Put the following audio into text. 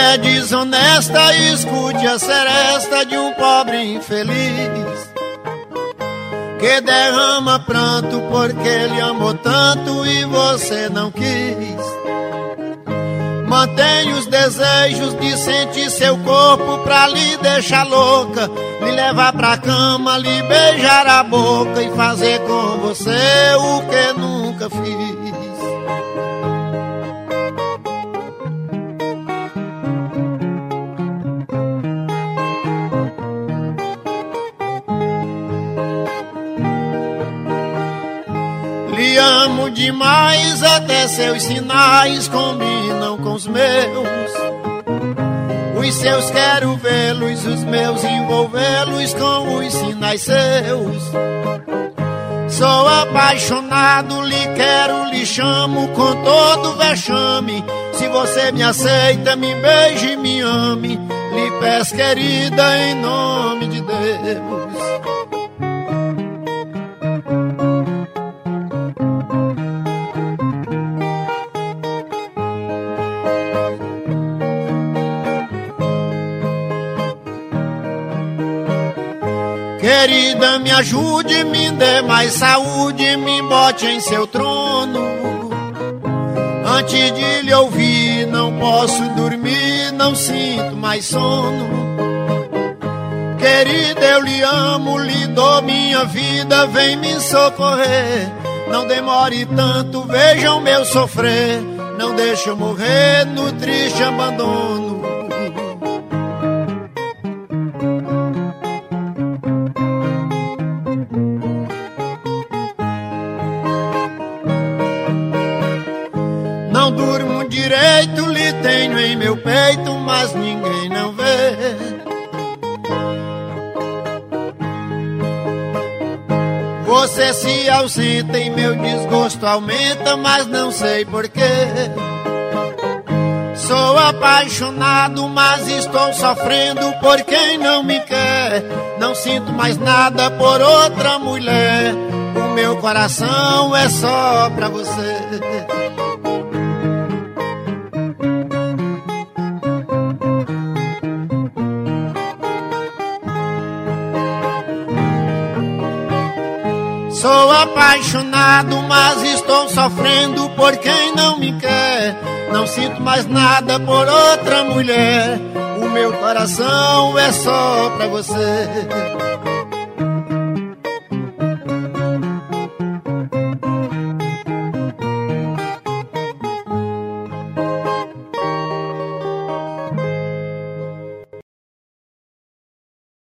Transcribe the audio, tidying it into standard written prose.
é desonesta, escute a seresta de um pobre infeliz que derrama pranto porque ele amou tanto e você não quis. Mantém os desejos de sentir seu corpo pra lhe deixar louca, lhe levar pra cama, lhe beijar a boca e fazer com você o que nunca fiz. Lhe amo demais, até seus sinais combinam com os meus. Os seus quero vê-los, os meus envolvê-los com os sinais seus. Sou apaixonado, lhe quero, lhe chamo com todo vexame. Se você me aceita, me beije, me ame, lhe peço, querida, em nome de Deus. Querida, me ajude, me dê mais saúde, me bote em seu trono. Antes de lhe ouvir, não posso dormir, não sinto mais sono. Querida, eu lhe amo, lhe dou minha vida, vem me socorrer. Não demore tanto, veja o meu sofrer, não deixe eu morrer no triste abandono. Não durmo direito, lhe tenho em meu peito, mas ninguém não vê. Você se ausenta e meu desgosto aumenta, mas não sei porquê. Sou apaixonado, mas estou sofrendo por quem não me quer. Não sinto mais nada por outra mulher, o meu coração é só pra você. Sou apaixonado, mas estou sofrendo por quem não me quer. Não sinto mais nada por outra mulher, o meu coração é só pra você.